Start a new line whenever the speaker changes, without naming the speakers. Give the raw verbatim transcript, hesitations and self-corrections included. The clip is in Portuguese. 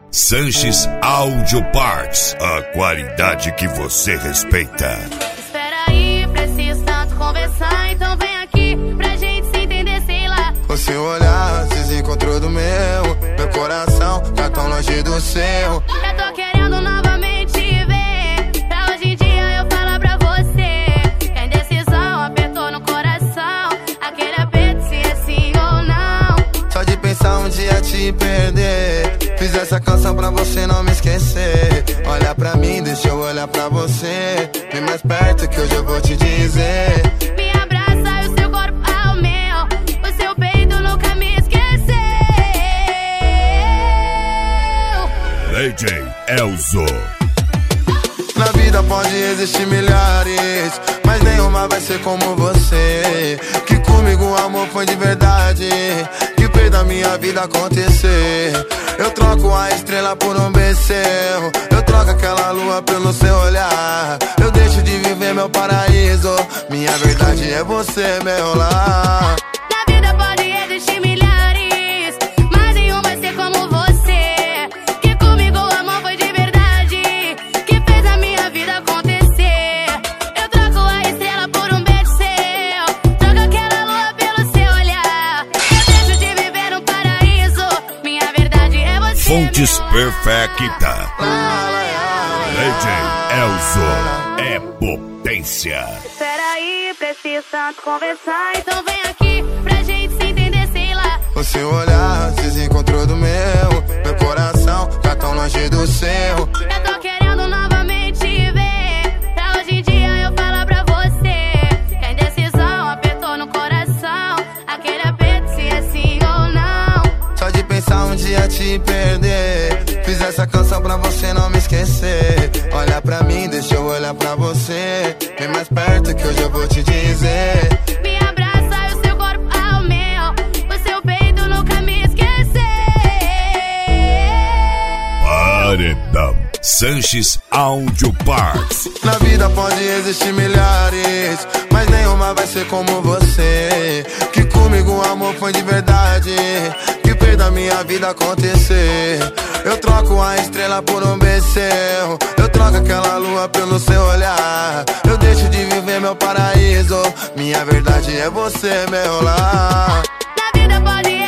Sanches Audio Parts, a qualidade que você respeita.
Espera aí, preciso tanto conversar, então vem aqui pra gente se entender, sei lá.
O seu olhar se desencontrou do meu, meu coração tá tão longe do seu.
Eu tô querendo novamente te ver, pra hoje em dia eu falar pra você que a indecisão apertou no coração, aquele aperto se é sim ou não.
Só de pensar um dia te perder, fiz essa canção pra você não me esquecer. Olha pra mim, deixa eu olhar pra você, vem mais perto que hoje eu vou te dizer.
Me abraça e o seu corpo ao meu, o seu peito nunca me esqueceu.
D J Elzo.
Na vida pode existir milhares, mas nenhuma vai ser como você. Que comigo o amor foi de verdade, que fez da minha vida acontecer. Eu troco a estrela por um becerro, eu troco aquela lua pelo seu olhar. Eu deixo de viver meu paraíso, minha verdade é você, meu lar.
Na vida pode existir milhares, mas nenhum vai ser como você. Que comigo o amor foi de verdade, que fez a minha vida acontecer. Eu troco a estrela por um beijo seu, troco aquela lua pelo seu olhar. Eu deixo de viver um paraíso, minha verdade é você.
Fontes Perfecta. D J Elzo é potência.
Espera aí, preciso tanto conversar, então vem aqui pra gente se entender, sei lá.
O seu olhar se desencontrou do meu, meu coração tá tão longe do seu.
Eu tô querendo novamente te ver, pra hoje em dia eu falar pra você que a indecisão apertou no coração, aquele aperto se é sim ou não.
Só de pensar um dia te perder, fiz essa canção pra você não me esquecer. Olha pra mim, deixa eu olhar pra você, vem mais perto que hoje eu vou te dizer.
Me abraça e o seu corpo ao meu, o seu peito nunca me esqueceu.
Paredão Sanches Audio Parts.
Na vida pode existir milhares, mas nenhuma vai ser como você. Que comigo o amor foi de verdade, que fez da minha vida acontecer. Eu troco a estrela por um becerro, eu troco aquela lua pelo seu olhar. Eu deixo de viver meu paraíso, minha verdade é você, meu lar.
Na vida pode